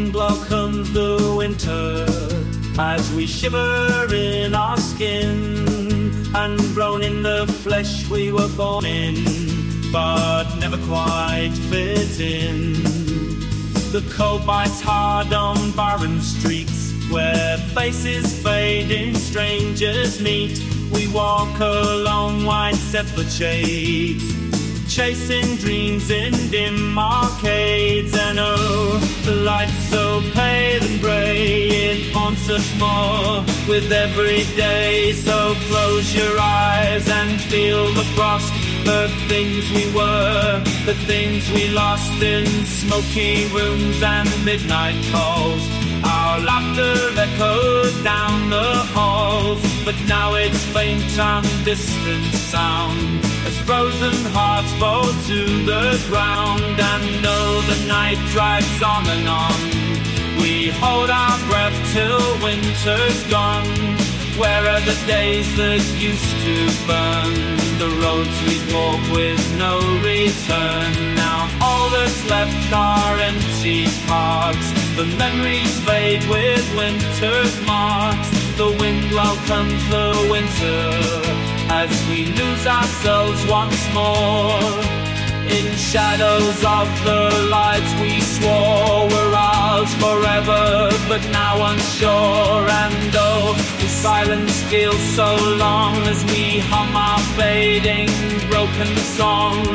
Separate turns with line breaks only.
wind welcomes the winter as we shiver in our skin, ungrown in the flesh we were born in, but never quite fit in. The cold bites hard on barren streets where faces fade and strangers meet. We walk along wide separate shades, chasing dreams in dim arcades. And oh, the light's so pale and grey, it haunts us more with every day. So close your eyes and feel the frost, the things we were, the things we lost in smoky rooms and midnight calls. Our laughter echoed down the halls, but now it's faint and distant sound as frozen hearts fall to the ground. And though the night drags on and on, we hold our breath till winter's gone. Where are the days that used to burn, the roads we walk with no return? Now all that's left are empty parks, the memories fade with winter's marks. The wind welcomes the winter as we lose ourselves once more in shadows of the lights we swore were ours forever, but now unsure. And oh, the silence feels so long as we hum our fading broken song.